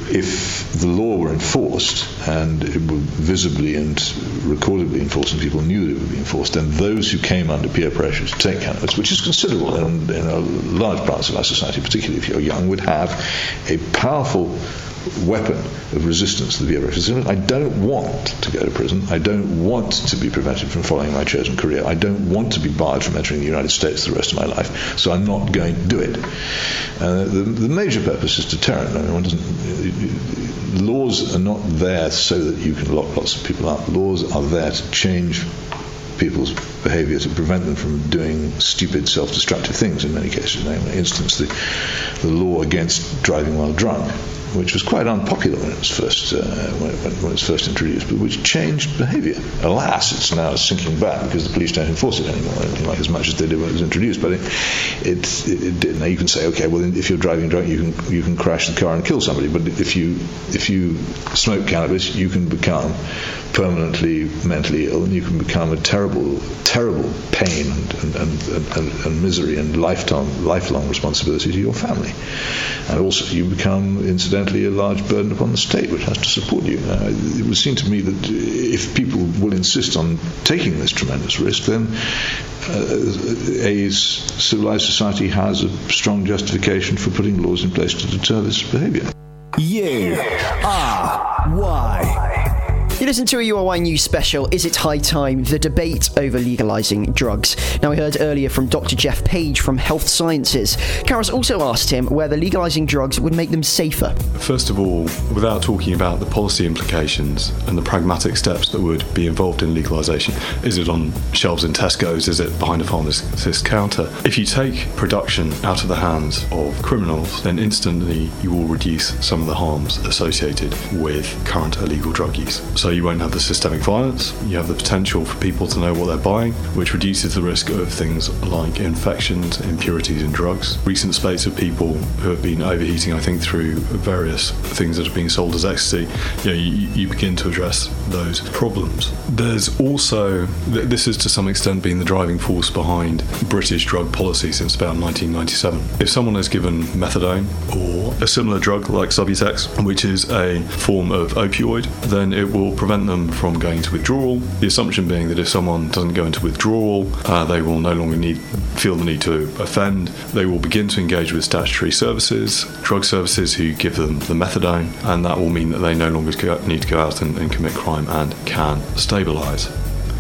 if the law were enforced, and it were visibly and recordedly enforced, and people knew that it would be enforced, then those who came under peer pressure to take cannabis, which is considerable in, in a large parts of our society, particularly if you're young, would have a powerful weapon of resistance to the peer pressure. I don't want to go to prison. I don't want to be prevented from following my chosen career. I don't want to be barred from entering the United States the rest of my life. So I'm not going to do it. Uh, the, the major purpose is deterrent. I mean, one doesn't, laws are not there so that you can lock lots of people up. Laws are there to change people's behaviour, to prevent them from doing stupid, self-destructive things in many cases. In for instance, the, the law against driving while drunk, which was quite unpopular when it was first uh, when, when it was first introduced, but which changed behaviour. Alas, it's now sinking back because the police don't enforce it anymore, anything like as much as they did when it was introduced. But it, it, it, it did. Now you can say, okay, well, if you're driving drunk, you can you can crash the car and kill somebody. But if you if you smoke cannabis, you can become permanently mentally ill, and you can become a terrible, terrible pain and and, and, and, and misery and lifetime, lifelong responsibility to your family. And also, you become, incidentally, a large burden upon the state, which has to support you. Uh, it would seem to me that if people will insist on taking this tremendous risk, then uh, a civilized society has a strong justification for putting laws in place to deter this behaviour. You are why. You listen to a U R Y News special, Is It High Time? The debate over legalising drugs. Now, we heard earlier from Doctor Jeff Page from Health Sciences. Karis also asked him whether legalising drugs would make them safer. First of all, without talking about the policy implications and the pragmatic steps that would be involved in legalisation, is it on shelves in Tesco's? Is it behind a pharmacist's counter? If you take production out of the hands of criminals, then instantly you will reduce some of the harms associated with current illegal drug use. So you won't have the systemic violence, you have the potential for people to know what they're buying, which reduces the risk of things like infections, impurities in drugs. Recent spates of people who have been overheating, I think, through various things that are being sold as ecstasy, you know, you, you begin to address those problems. There's also, this is to some extent been the driving force behind British drug policy since about nineteen ninety-seven. If someone is given methadone or a similar drug like Subutex, which is a form of opioid, then it will prevent them from going to withdrawal. The assumption being that if someone doesn't go into withdrawal, uh, they will no longer need feel the need to offend. They will begin to engage with statutory services, drug services who give them the methadone, and that will mean that they no longer go, need to go out and, and commit crime and can stabilise.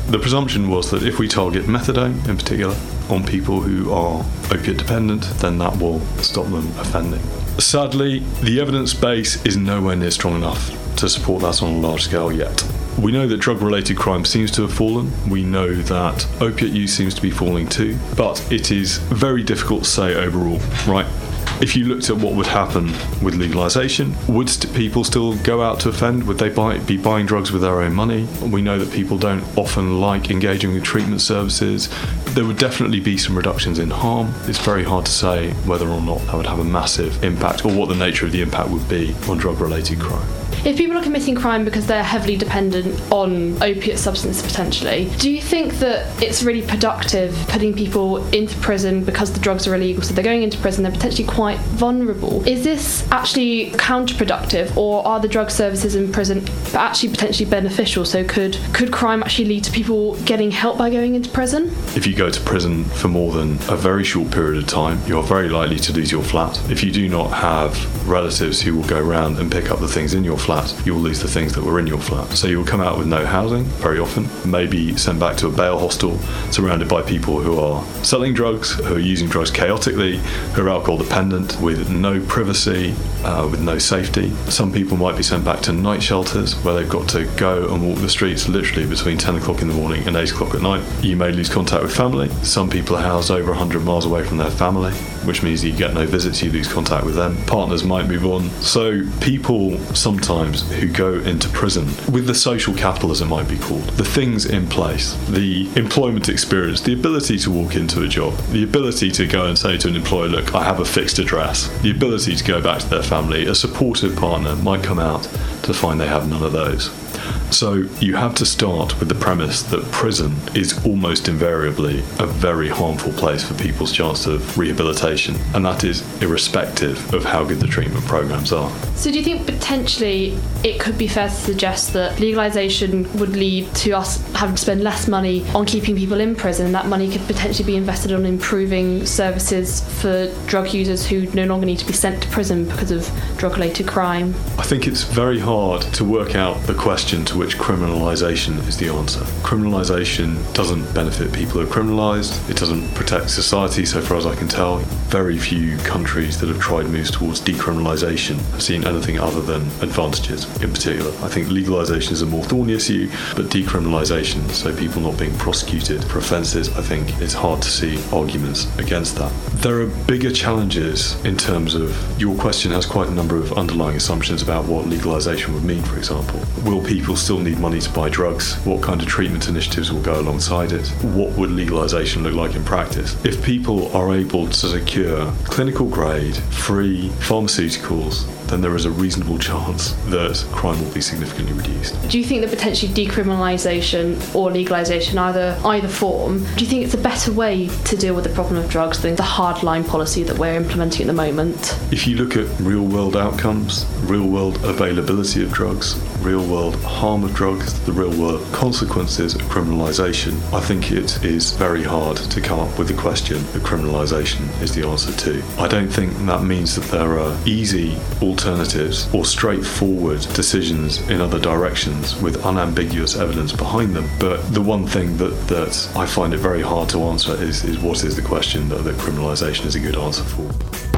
The presumption was that if we target methadone in particular on people who are opiate dependent, then that will stop them offending. Sadly, the evidence base is nowhere near strong enough to support that on a large scale yet. We know that drug-related crime seems to have fallen. We know that opiate use seems to be falling too, but it is very difficult to say overall, right? If you looked at what would happen with legalisation, would st- people still go out to offend? Would they buy, be buying drugs with their own money? We know that people don't often like engaging with treatment services. There would definitely be some reductions in harm. It's very hard to say whether or not that would have a massive impact or what the nature of the impact would be on drug-related crime. If people are committing crime because they're heavily dependent on opiate substances potentially, do you think that it's really productive putting people into prison because the drugs are illegal, so they're going into prison, they're potentially quite vulnerable? Is this actually counterproductive, or are the drug services in prison actually potentially beneficial? So could could crime actually lead to people getting help by going into prison? If you go to prison for more than a very short period of time, you're very likely to lose your flat. If you do not have relatives who will go around and pick up the things in your flat, you will lose the things that were in your flat. So you will come out with no housing very often, maybe sent back to a bail hostel, surrounded by people who are selling drugs, who are using drugs chaotically, who are alcohol dependent, with no privacy, uh, with no safety. Some people might be sent back to night shelters where they've got to go and walk the streets literally between ten o'clock in the morning and eight o'clock at night. You may lose contact with family. Some people are housed over one hundred miles away from their family, which means you get no visits, you lose contact with them. Partners might move on. So people sometimes who go into prison with the social capital, as it might be called, the things in place, the employment experience, the ability to walk into a job, the ability to go and say to an employer, look, I have a fixed address, the ability to go back to their family, a supportive partner might come out to find they have none of those. So you have to start with the premise that prison is almost invariably a very harmful place for people's chance of rehabilitation, and that is irrespective of how good the treatment programs are. So do you think potentially it could be fair to suggest that legalisation would lead to us having to spend less money on keeping people in prison, and that money could potentially be invested on improving services for drug users who no longer need to be sent to prison because of drug-related crime? I think it's very hard to work out the question to which criminalisation is the answer. Criminalisation doesn't benefit people who are criminalised. It doesn't protect society, so far as I can tell. Very few countries that have tried moves towards decriminalisation have seen anything other than advantages in particular. I think legalisation is a more thorny issue, but decriminalisation, so people not being prosecuted for offences, I think it's hard to see arguments against that. There are bigger challenges in terms of, your question has quite a number of underlying assumptions about what legalisation would mean, for example. Will people still need money to buy drugs? What kind of treatment initiatives will go alongside it? What would legalisation look like in practice? If people are able to secure clinical grade, free pharmaceuticals, then there is a reasonable chance that crime will be significantly reduced. Do you think that potentially decriminalisation or legalisation, either either form, do you think it's a better way to deal with the problem of drugs than the hardline policy that we're implementing at the moment? If you look at real-world outcomes, real-world availability of drugs, real-world harm of drugs, the real-world consequences of criminalisation, I think it is very hard to come up with the question that criminalisation is the answer to. I don't think that means that there are easy alternatives or straightforward decisions in other directions with unambiguous evidence behind them, but the one thing that, that I find it very hard to answer is, is what is the question that, that criminalisation is a good answer for.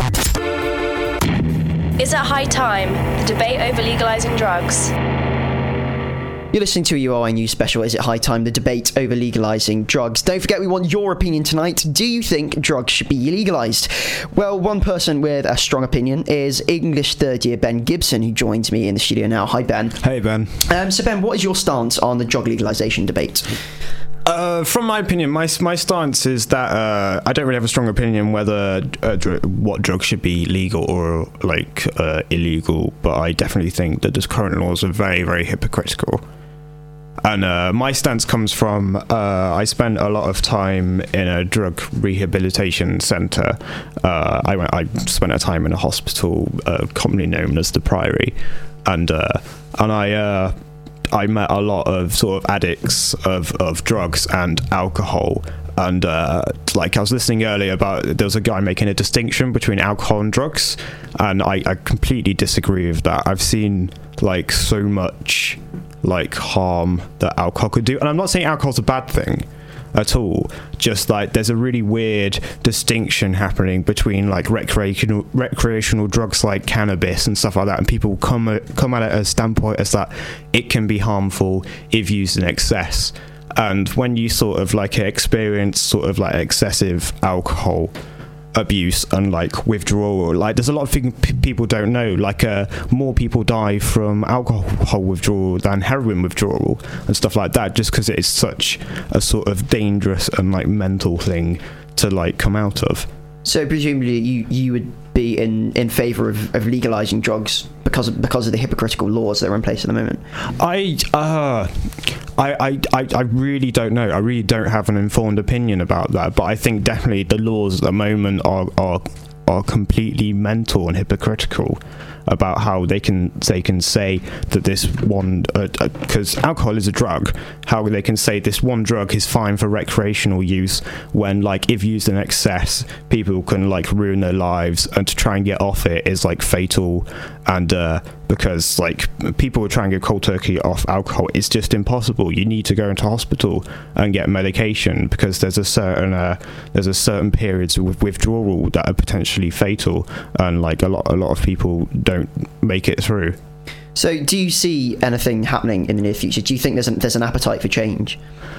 Is it high time? The debate over legalising drugs. You're listening to a U R Y News special. Is it high time? The debate over legalising drugs. Don't forget, we want your opinion tonight. Do you think drugs should be legalised? Well, one person with a strong opinion is English third year Ben Gibson, who joins me in the studio now. Hi, Ben. Hey, Ben. Um, so, Ben, what is your stance on the drug legalisation debate? Uh, from my opinion, my my stance is that uh, I don't really have a strong opinion whether uh, dr- what drugs should be legal or like uh, illegal, but I definitely think that the current laws are very, very hypocritical. And uh, my stance comes from, uh, I spent a lot of time in a drug rehabilitation centre. Uh, I went, I spent a time in a hospital, uh, commonly known as the Priory, and uh, and I uh, I met a lot of sort of addicts of, of drugs and alcohol. And uh, like I was listening earlier about, there was a guy making a distinction between alcohol and drugs, and I, I completely disagree with that. I've seen like so much like harm that alcohol could do. And I'm not saying alcohol's a bad thing at all, just like there's a really weird distinction happening between like recreational recreational drugs like cannabis and stuff like that, and people come at, come at it as a standpoint as that it can be harmful if used in excess. And when you sort of like experience sort of like excessive alcohol abuse and like withdrawal, like there's a lot of things p- people don't know, like uh, more people die from alcohol withdrawal than heroin withdrawal and stuff like that, just because it is such a sort of dangerous and like mental thing to like come out of. So presumably you you would be in in favour of, of legalising drugs because of, because of the hypocritical laws that are in place at the moment? I uh I, I, I really don't know. I really don't have an informed opinion about that, but I think definitely the laws at the moment are are, are completely mental and hypocritical about how they can they can say that this one, because uh, uh, alcohol is a drug, how they can say this one drug is fine for recreational use when, like, if used in excess, people can like ruin their lives, and to try and get off it is like fatal. And uh, because like people would try and go cold turkey off alcohol, it's just impossible. You need to go into hospital and get medication because there's a certain uh, there's a certain periods of withdrawal that are potentially fatal, and like a lot a lot of people don't make it through. So, do you see anything happening in the near future? Do you think there's an, there's an appetite for change?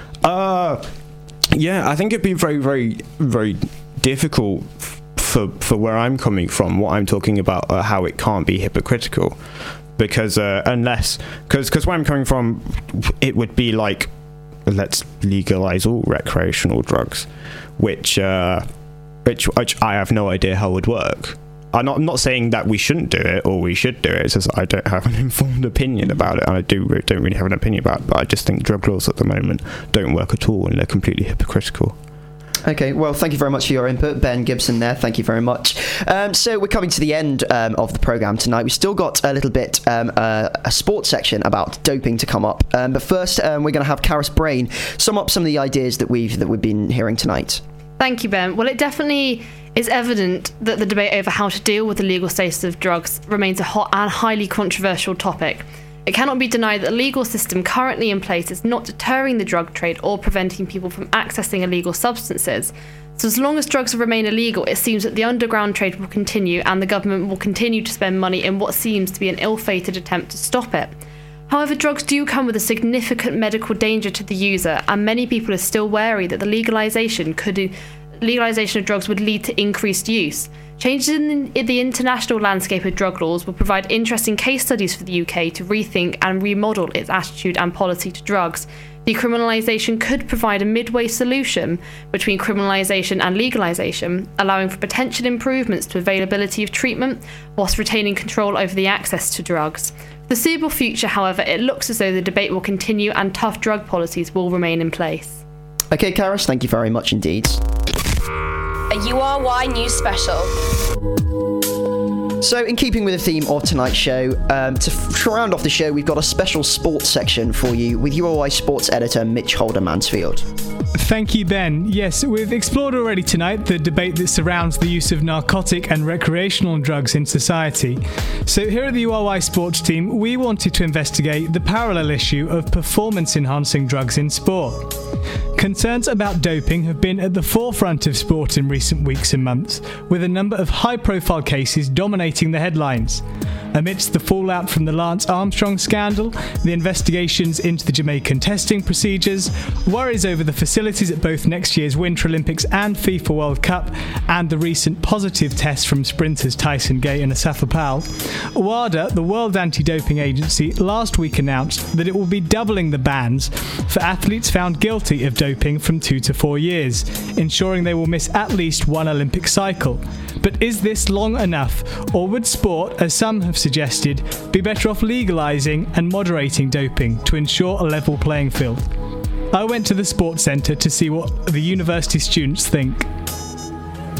Uh, yeah, I think it'd be very, very, very difficult for for where I'm coming from. What I'm talking about, uh, how it can't be hypocritical, because uh, unless, because because where I'm coming from, it would be like, let's legalize all recreational drugs, which uh, which which I have no idea how it would work. I'm not, I'm not saying that we shouldn't do it or we should do it. It's just I don't have an informed opinion about it, and I do don't really have an opinion about it. But I just think drug laws at the moment don't work at all, and they're completely hypocritical. Okay, well, thank you very much for your input, Ben Gibson there. Thank you very much. Um, so we're coming to the end um, of the programme tonight. We've still got a little bit, um, uh, a sports section about doping to come up. Um, but first, um, we're going to have Karis Brain sum up some of the ideas that we've that we've been hearing tonight. Thank you, Ben. Well, it definitely is evident that the debate over how to deal with the legal status of drugs remains a hot and highly controversial topic. It cannot be denied that the legal system currently in place is not deterring the drug trade or preventing people from accessing illegal substances. So as long as drugs remain illegal, it seems that the underground trade will continue, and the government will continue to spend money in what seems to be an ill-fated attempt to stop it. However, drugs do come with a significant medical danger to the user, and many people are still wary that the legalisation could legalisation of drugs would lead to increased use. Changes in the international landscape of drug laws will provide interesting case studies for the U K to rethink and remodel its attitude and policy to drugs. Decriminalisation could provide a midway solution between criminalisation and legalisation, allowing for potential improvements to availability of treatment whilst retaining control over the access to drugs. For the foreseeable future, however, it looks as though the debate will continue and tough drug policies will remain in place. Okay, Karis, thank you very much indeed. A U R Y News Special. So, in keeping with the theme of tonight's show, um, to, f- to round off the show, we've got a special sports section for you with U R Y sports editor Mitch Holder-Mansfield. Thank you, Ben. Yes, we've explored already tonight the debate that surrounds the use of narcotic and recreational drugs in society. So here at the U R Y Sports team, we wanted to investigate the parallel issue of performance-enhancing drugs in sport. Concerns about doping have been at the forefront of sport in recent weeks and months, with a number of high-profile cases dominating the headlines. Amidst the fallout from the Lance Armstrong scandal, the investigations into the Jamaican testing procedures, worries over the facilities at both next year's Winter Olympics and FIFA World Cup, and the recent positive tests from sprinters Tyson Gay and Asaf Pal, WADA, the World Anti-Doping Agency, last week announced that it will be doubling the bans for athletes found guilty of doping from two to four years, ensuring they will miss at least one Olympic cycle. But is this long enough, or would sport, as some have suggested, be better off legalising and moderating doping to ensure a level playing field? I went to the sports centre to see what the university students think.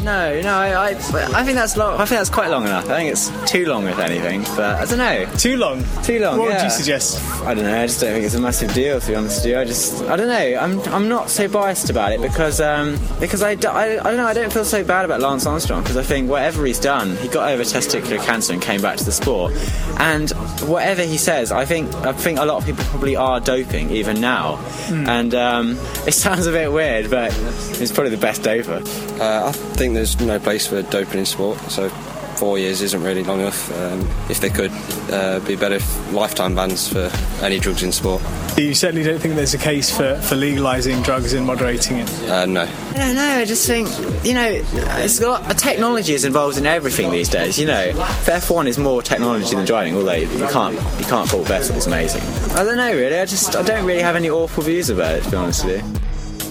No, no, I, I, I think that's long. I think that's quite long enough. I think it's too long, if anything. But I don't know. Too long. Too long. What yeah. would you suggest? I don't know. I just don't think it's a massive deal. To be honest with you, I just, I don't know. I'm, I'm not so biased about it because, um, because I, I, I don't know. I don't feel so bad about Lance Armstrong because I think whatever he's done, he got over testicular cancer and came back to the sport. And whatever he says, I think, I think a lot of people probably are doping even now. Mm. And um, it sounds a bit weird, but he's probably the best doper. Uh, I think there's no place for doping in sport, so four years isn't really long enough. Um, if they could, uh, be better if lifetime bans for any drugs in sport. You certainly don't think there's a case for, for legalising drugs and moderating it? Uh, no. I don't know, I just think, you know, it's got, technology is involved in everything these days, you know. F one is more technology than driving, although you can't you can't fault Vettel, it's amazing. I don't know, really, I just I don't really have any awful views about it, to be honest with you.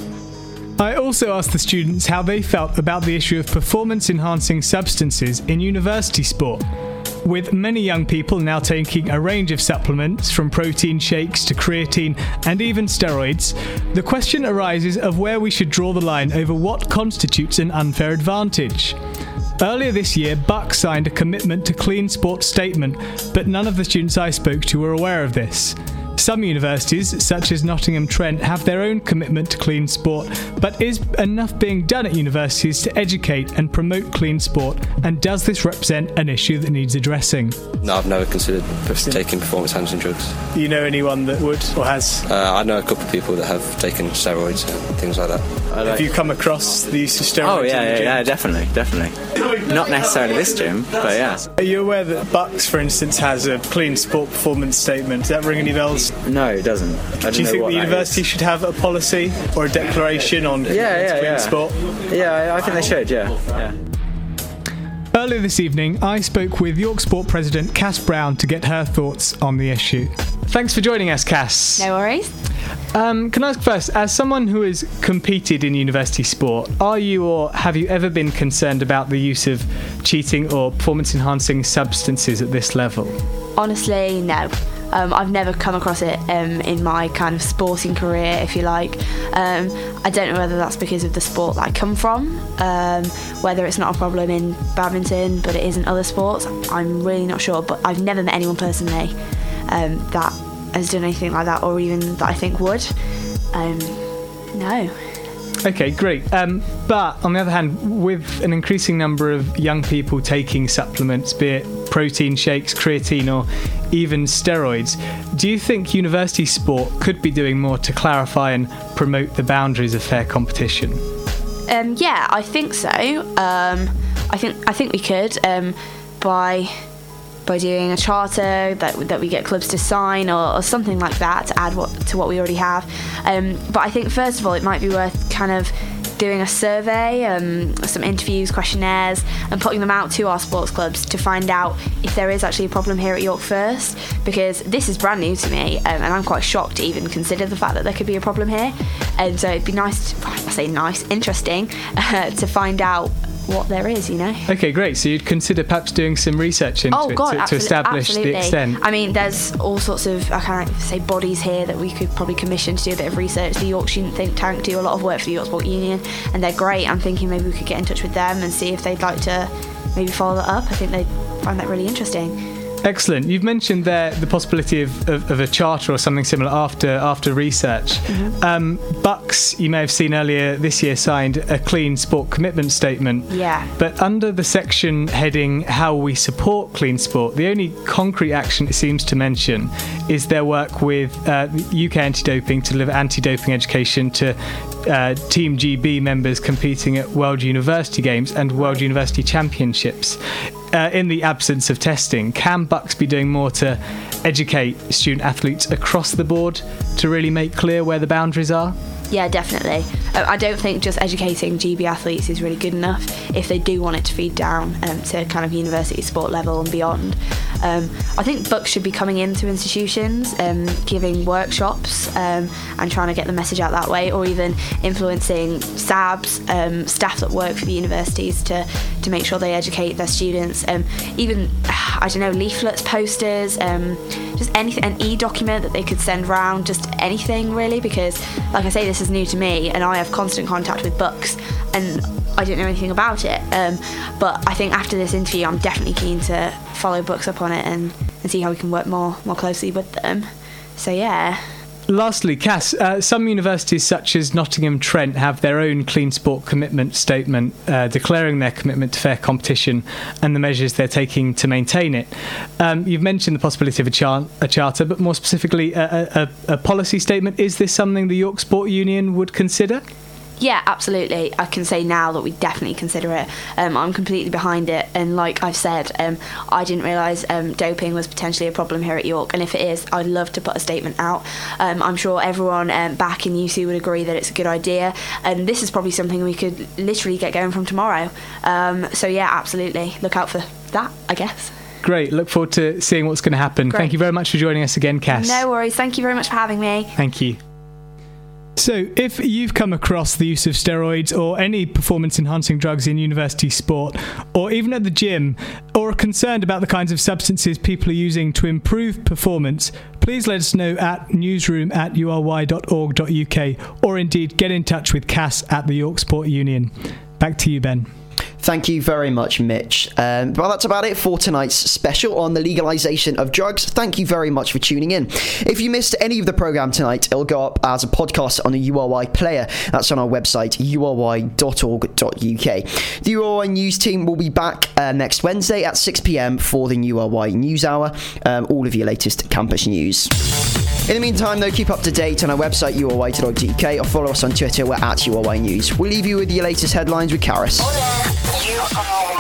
I also asked the students how they felt about the issue of performance-enhancing substances in university sport. With many young people now taking a range of supplements, from protein shakes to creatine and even steroids, the question arises of where we should draw the line over what constitutes an unfair advantage. Earlier this year, Buck signed a commitment to clean sport statement, but none of the students I spoke to were aware of this. Some universities, such as Nottingham Trent, have their own commitment to clean sport, but is enough being done at universities to educate and promote clean sport, and does this represent an issue that needs addressing? No, I've never considered taking performance-enhancing drugs. You know anyone that would or has? Uh, I know a couple of people that have taken steroids and things like that. Like have you come across the use of steroids? Oh yeah, in the yeah, gym? yeah, definitely, definitely. Not necessarily this gym, but yeah. Are you aware that Bucks, for instance, has a clean sport performance statement? Does that ring any bells? No, it doesn't. I Do you think the university is. should have a policy or a declaration on yeah, yeah, clean yeah. sport? Yeah, I think they should, yeah. yeah. Earlier this evening, I spoke with York Sport President Cass Brown to get her thoughts on the issue. Thanks for joining us, Cass. No worries. Um, can I ask first, as someone who has competed in university sport, are you or have you ever been concerned about the use of cheating or performance-enhancing substances at this level? Honestly, no. Um, I've never come across it um, in my kind of sporting career, if you like. Um, I don't know whether that's because of the sport that I come from, um, whether it's not a problem in badminton, but it is in other sports. I'm really not sure, but I've never met anyone personally um, that has done anything like that, or even that I think would. Um, no. Okay, great. Um, but on the other hand, with an increasing number of young people taking supplements, be it protein shakes, creatine, or even steroids, do you think university sport could be doing more to clarify and promote the boundaries of fair competition? Um, yeah, I think so. Um, I think I think we could um, by by doing a charter that that we get clubs to sign, or, or something like that to add what to what we already have. Um, but I think first of all, it might be worth kind of doing a survey, um, some interviews, questionnaires, and putting them out to our sports clubs to find out if there is actually a problem here at York first, because this is brand new to me, um, and I'm quite shocked to even consider the fact that there could be a problem here. And so it'd be nice, to, I say nice, interesting, uh, to find out what there is, you know. Okay, great. So you'd consider perhaps doing some research into oh, it God, to, to establish absolutely. the extent. I mean, there's all sorts of, I can't say bodies here that we could probably commission to do a bit of research. The York Student Think Tank do a lot of work for the York Sport Union, and they're great. I'm thinking maybe we could get in touch with them and see if they'd like to maybe follow that up. I think they'd find that really interesting. Excellent. You've mentioned there the possibility of, of, of a charter or something similar after after research. Mm-hmm. Um, Bucks, you may have seen earlier this year, signed a clean sport commitment statement. Yeah. But under the section heading How We Support Clean Sport, the only concrete action it seems to mention is their work with uh, U K Anti-Doping to deliver anti-doping education to uh, Team G B members competing at World University Games and World University Championships. Uh, in the absence of testing, can Bucks be doing more to educate student athletes across the board to really make clear where the boundaries are? Yeah, definitely. Uh, I don't think just educating G B athletes is really good enough if they do want it to feed down um, to kind of university sport level and beyond. Um, I think Bucks should be coming into institutions, um, giving workshops um, and trying to get the message out that way, or even influencing S A Bs, um, staff that work for the universities to, to make sure they educate their students. Um, even, I don't know, leaflets, posters, um, just anything, an e-document that they could send round, just anything really, because like I say, this is new to me and I have constant contact with Bucks, and I didn't know anything about it. Um, but I think after this interview, I'm definitely keen to follow books up on it and, and see how we can work more more closely with them. So yeah. Lastly, Cass, uh, some universities such as Nottingham Trent have their own clean sport commitment statement uh, declaring their commitment to fair competition and the measures they're taking to maintain it. Um, you've mentioned the possibility of a, char- a charter, but more specifically a, a, a policy statement. Is this something the York Sport Union would consider? Yeah, absolutely. I can say now that we definitely consider it. Um, I'm completely behind it, and like I've said, um, I didn't realise um, doping was potentially a problem here at York, and if it is, I'd love to put a statement out. Um, I'm sure everyone um, back in U C would agree that it's a good idea, and this is probably something we could literally get going from tomorrow. Um, so yeah, absolutely. Look out for that, I guess. Great. Look forward to seeing what's going to happen. Great. Thank you very much for joining us again, Cass. No worries. Thank you very much for having me. Thank you. So, if you've come across the use of steroids or any performance-enhancing drugs in university sport, or even at the gym, or are concerned about the kinds of substances people are using to improve performance, please let us know at newsroom at u r y dot org dot u k, or indeed get in touch with Cass at the York Sport Union. Back to you, Ben. Thank you very much, Mitch. Um, well, that's about it for tonight's special on the legalisation of drugs. Thank you very much for tuning in. If you missed any of the programme tonight, it'll go up as a podcast on the U R Y player. That's on our website, u r y dot org dot u k. The U R Y News team will be back uh, next Wednesday at six p m for the U R Y News Hour. Um, all of your latest campus news. In the meantime, though, keep up to date on our website, u r y dot org dot u k, or follow us on Twitter. We're at U R Y News. We'll leave you with your latest headlines with Karis. You are